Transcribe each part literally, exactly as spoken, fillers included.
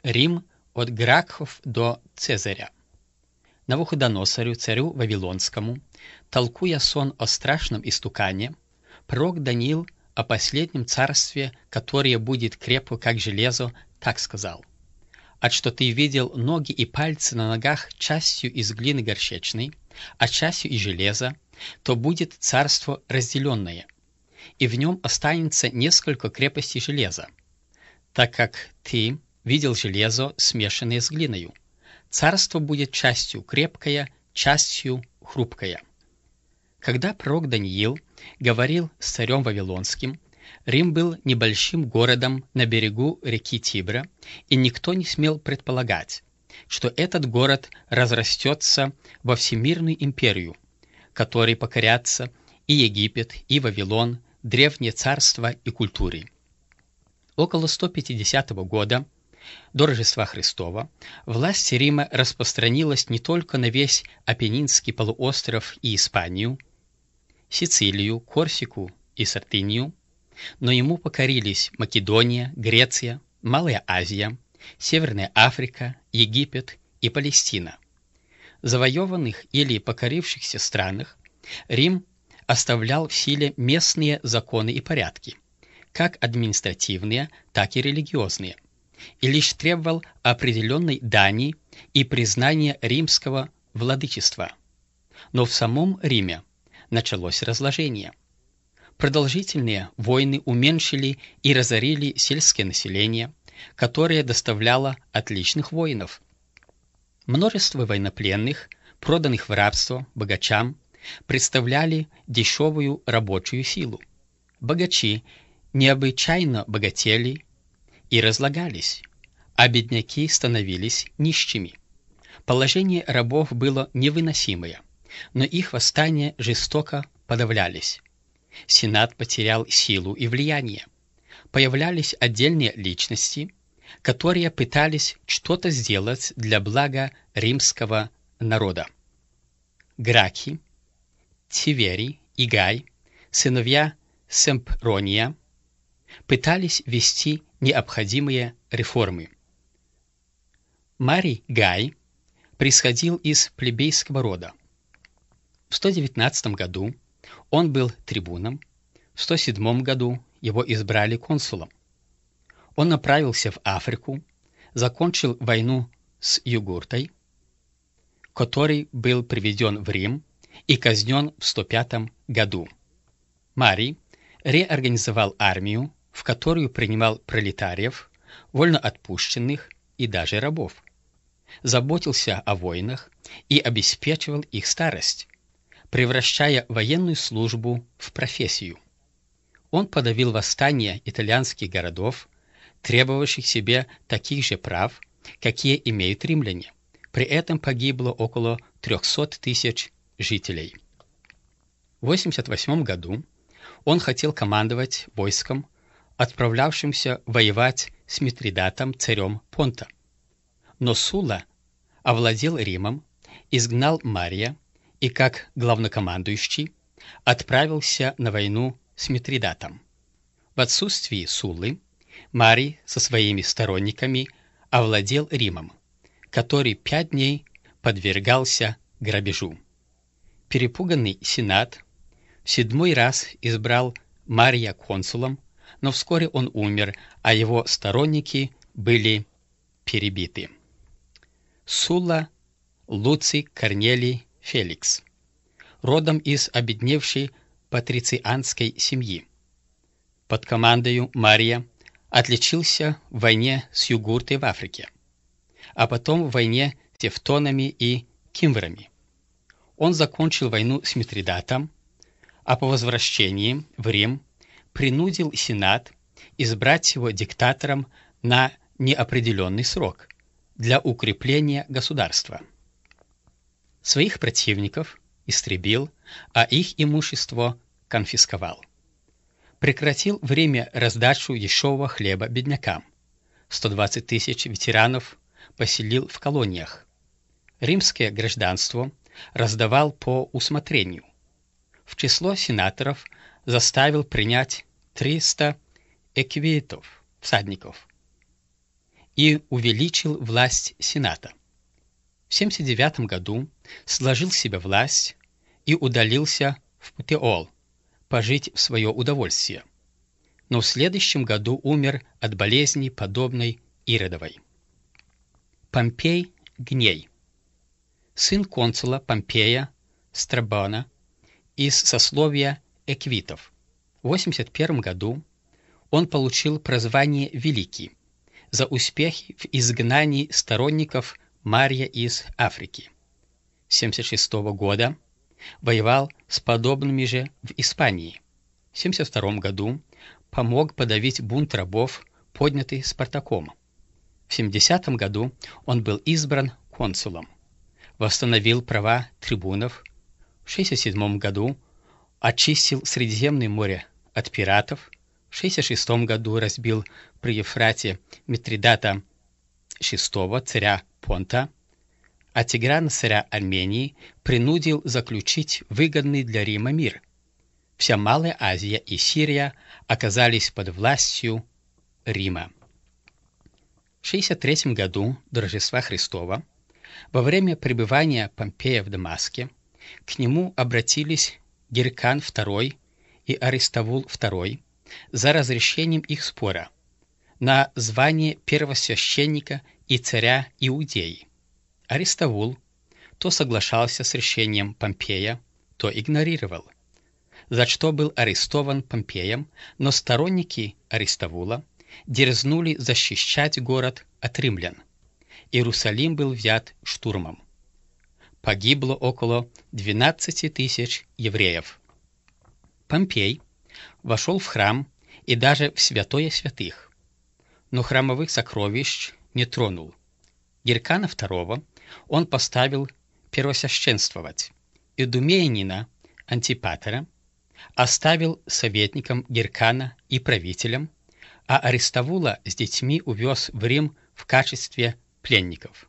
Рим от Гракхов до Цезаря. Навуходоносору, царю Вавилонскому, толкуя сон о страшном истукане, пророк Даниил о последнем царстве, которое будет крепко, как железо, так сказал: «От что ты видел ноги и пальцы на ногах частью из глины горшечной, а частью из железа, то будет царство разделенное, и в нем останется несколько крепостей железа, так как ты видел железо, смешанное с глиною. Царство будет частью крепкое, частью хрупкое». Когда пророк Даниил говорил с царем Вавилонским, Рим был небольшим городом на берегу реки Тибра, и никто не смел предполагать, что этот город разрастется во всемирную империю, которой покорятся и Египет, и Вавилон, древние царства и культуры. Около сто пятидесятого года до Рождества Христова власть Рима распространилась не только на весь Апеннинский полуостров и Испанию, Сицилию, Корсику и Сардинию, но ему покорились Македония, Греция, Малая Азия, Северная Африка, Египет и Палестина. В завоеванных или покорившихся странах Рим оставлял в силе местные законы и порядки, как административные, так и религиозные, и лишь требовал определенной дани и признания римского владычества. Но в самом Риме началось разложение. Продолжительные войны уменьшили и разорили сельское население, которое доставляло отличных воинов. Множество военнопленных, проданных в рабство богачам, представляли дешевую рабочую силу. Богачи необычайно богатели и разлагались, а бедняки становились нищими. Положение рабов было невыносимое, но их восстания жестоко подавлялись. Сенат потерял силу и влияние. Появлялись отдельные личности, которые пытались что-то сделать для блага римского народа. Граки, Тиверий и Гай, сыновья Семпрония, пытались ввести необходимые реформы. Марий Гай происходил из плебейского рода. В сто девятнадцатом году он был трибуном, в сто седьмом году его избрали консулом. Он направился в Африку, закончил войну с Югуртой, который был приведен в Рим и казнен в сто пятом году. Марий реорганизовал армию, в которую принимал пролетариев, вольноотпущенных и даже рабов, заботился о воинах и обеспечивал их старость, превращая военную службу в профессию. Он подавил восстание итальянских городов, требовавших себе таких же прав, какие имеют римляне. При этом погибло около трехсот тысяч жителей. В восемьдесят восьмом году он хотел командовать войском, отправлявшимся воевать с Митридатом, царем Понта. Но Сула овладел Римом, изгнал Мария и, как главнокомандующий, отправился на войну с Митридатом. В отсутствии Суллы Марий со своими сторонниками овладел Римом, который пять дней подвергался грабежу. Перепуганный Сенат в седьмой раз избрал Мария консулом, но вскоре он умер, а его сторонники были перебиты. Сулла Луций Корнелий Феликс, родом из обедневшей патрицианской семьи. Под командою Мария отличился в войне с Югуртой в Африке, а потом в войне с тевтонами и кимврами. Он закончил войну с Митридатом, а по возвращении в Рим принудил Сенат избрать его диктатором на неопределенный срок для укрепления государства. Своих противников истребил, а их имущество конфисковал. Прекратил в Риме раздачу дешевого хлеба беднякам. сто двадцать тысяч ветеранов поселил в колониях. Римское гражданство раздавал по усмотрению. В число сенаторов заставил принять триста эквитов, всадников, и увеличил власть Сената. В семьдесят девятом году сложил в себя власть и удалился в Путеол, пожить в свое удовольствие. Но в следующем году умер от болезни, подобной Иродовой. Помпей Гней, сын консула Помпея Страбона из сословия эквитов. В восемьдесят первом году он получил прозвание «Великий» за успехи в изгнании сторонников Мария из Африки. С семьдесят шестого года воевал с подобными же в Испании. В семьдесят втором году помог подавить бунт рабов, поднятый Спартаком. В семидесятом году он был избран консулом, восстановил права трибунов. В шестьдесят седьмом году очистил Средиземное море от пиратов. В шестьдесят шестом году разбил при Ефрате Митридата шестого, царя Понта, а Тиграна, царя Армении, принудил заключить выгодный для Рима мир. Вся Малая Азия и Сирия оказались под властью Рима. В шестьдесят третьем году до Рождества Христова, во время пребывания Помпея в Дамаске, к нему обратились Геркан второй и Аристовул второй за разрешением их спора на звание первосвященника и царя Иудеи. Аристовул то соглашался с решением Помпея, то игнорировал, за что был арестован Помпеем, но сторонники Аристовула дерзнули защищать город от римлян. Иерусалим был взят штурмом. Погибло около двенадцати тысяч евреев. Помпей вошел в храм и даже в святое святых, но храмовых сокровищ не тронул. Геркана второго он поставил первосвященствовать. Идумеянина Антипатера оставил советником Геркана и правителем, а Аристовула с детьми увез в Рим в качестве пленников.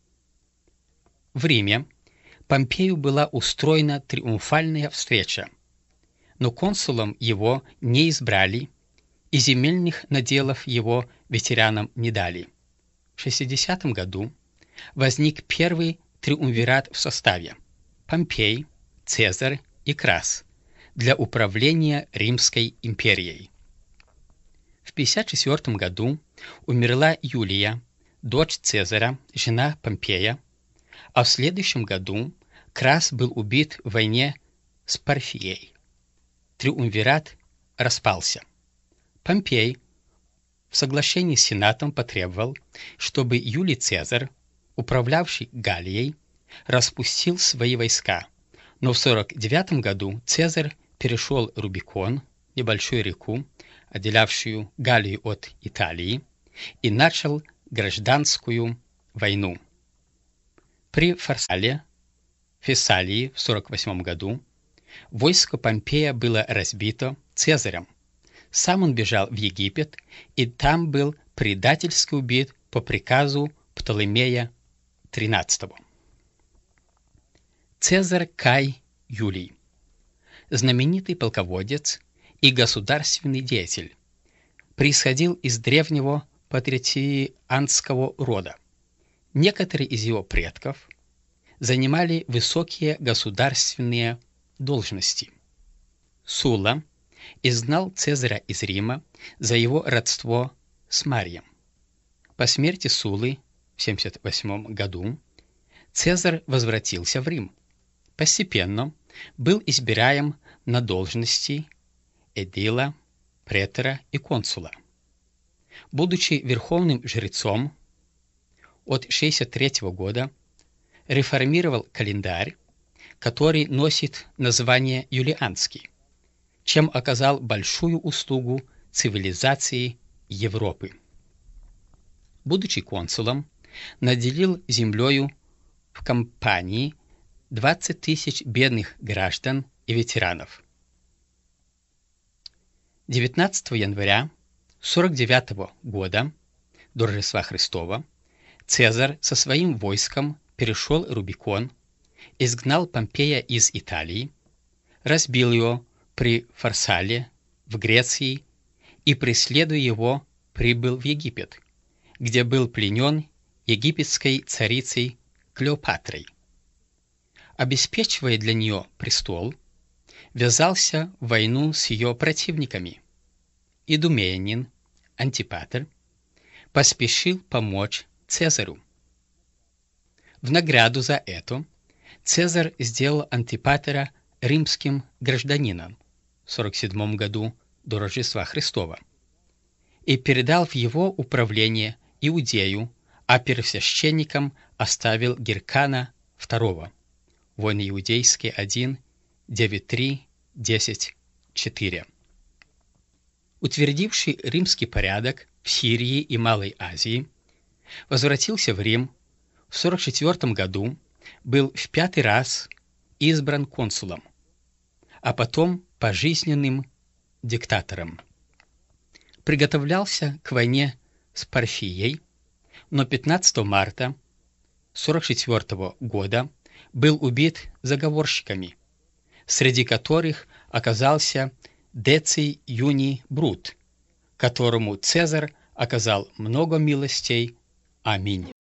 В Риме Помпею была устроена триумфальная встреча, но консулом его не избрали и земельных наделов его ветеранам не дали. В шестидесятом году возник первый триумвират в составе Помпей, Цезарь и Крас для управления Римской империей. В пятьдесят четвёртом году умерла Юлия, дочь Цезаря, жена Помпея, а в следующем году Крас был убит в войне с Парфией. Триумвират распался. Помпей в соглашении с Сенатом потребовал, чтобы Юлий Цезарь, управлявший Галлией, распустил свои войска, но в сорок девятом году Цезарь перешел Рубикон, небольшую реку, отделявшую Галлию от Италии, и начал гражданскую войну. При Фарсале, Фессалии в сорок восьмом году войско Помпея было разбито Цезарем. Сам он бежал в Египет и там был предательски убит по приказу Птолемея тринадцатого. Цезарь Кай Юлий, знаменитый полководец и государственный деятель, происходил из древнего патрицианского рода. Некоторые из его предков занимали высокие государственные должности. Сула изгнал Цезаря из Рима за его родство с Марием. По смерти Сулы в семьдесят восьмом году Цезарь возвратился в Рим. Постепенно был избираем на должности эдила, претора и консула. Будучи верховным жрецом, от шестьдесят третьего года реформировал календарь, который носит название Юлианский, чем оказал большую услугу цивилизации Европы. Будучи консулом, наделил землею в Кампании двадцать тысяч бедных граждан и ветеранов. девятнадцатого января сорок девятого года до Рождества Христова Цезарь со своим войском перешел Рубикон, изгнал Помпея из Италии, разбил его при Фарсале в Греции и, преследуя его, прибыл в Египет, где был пленен египетской царицей Клеопатрой. Обеспечивая для нее престол, ввязался в войну с ее противниками. Идумеянин Антипатр поспешил помочь Цезарю. В награду за это Цезарь сделал Антипатра римским гражданином в сорок седьмом году до Рождества Христова и передал в его управление Иудею, а первосвященником оставил Гиркана второго. Войны Иудейские один, девять три, десять четыре. Утвердивший римский порядок в Сирии и Малой Азии, возвратился в Рим в сорок четвёртом году, был в пятый раз избран консулом, а потом пожизненным диктатором. Приготовлялся к войне с Парфией, но пятнадцатого марта сорок четвёртого года был убит заговорщиками, среди которых оказался Деций Юний Брут, которому Цезарь оказал много милостей. Аминь.